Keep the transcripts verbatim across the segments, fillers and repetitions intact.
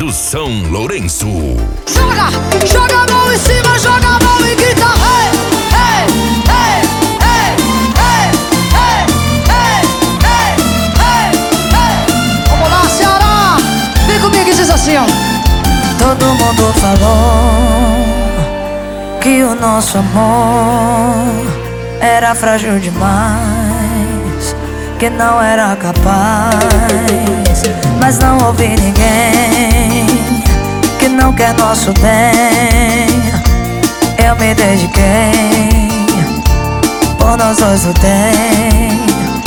Produção Lourenço. Joga, joga a mão em cima, joga a mão e grita hey, hey, hey, hey, hey, hey, hey, hey, hey, hey. Vamos lá, Ceará, vem comigo e diz assim, ó. Todo mundo falou que o nosso amor era frágil demais, que não era capaz. Mas não ouvi ninguém que não quer nosso bem. Eu me dediquei, por nós dois lutei.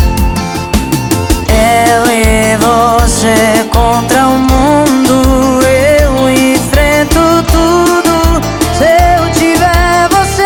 Eu e você contra o mundo, eu enfrento tudo se eu tiver você.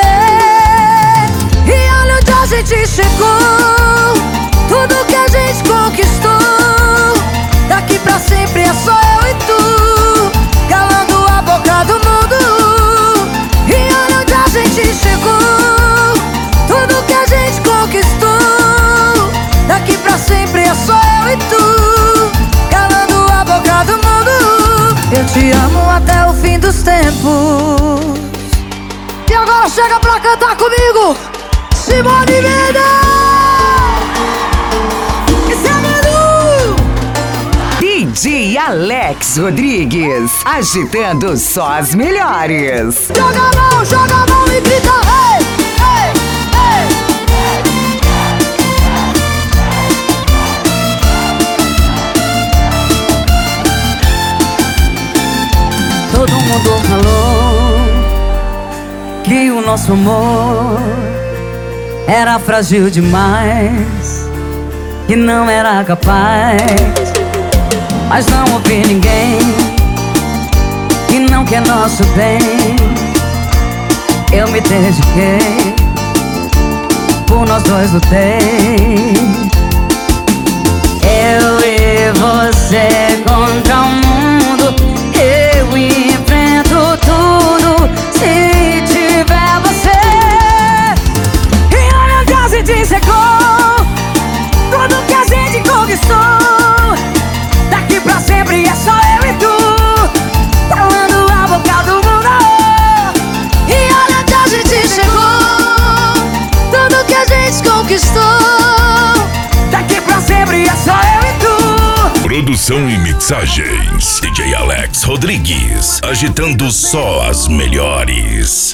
E olha onde a gente chegou, tudo que a gente conquistou. Daqui pra sempre é só eu e tu, calando a boca do mundo. E olha onde a gente chegou, tudo que a gente conquistou. Daqui pra sempre é só eu e tu, calando a boca do mundo. Eu te amo até o fim dos tempos. E agora chega pra cantar comigo, Simone Mendes. D J Alex Rodrigues, agitando só as melhores. Joga a mão, joga a mão e grita hey, hey, hey. Todo mundo falou que o nosso amor era frágil demais, que não era capaz. Mas não ouvi ninguém que não quer nosso bem. Eu me dediquei, por nós dois lutei. Eu e você contra o mundo, eu enfrento tudo se tiver você. E olha onde a gente chegou, tudo que a gente conquistou. Daqui pra sempre é só eu e tu, calando a boca do mundo. E olha onde a gente chegou, tudo que a gente conquistou. Daqui pra sempre é só eu e tu. Produção e mixagens D J Alex Rodrigues, agitando só as melhores.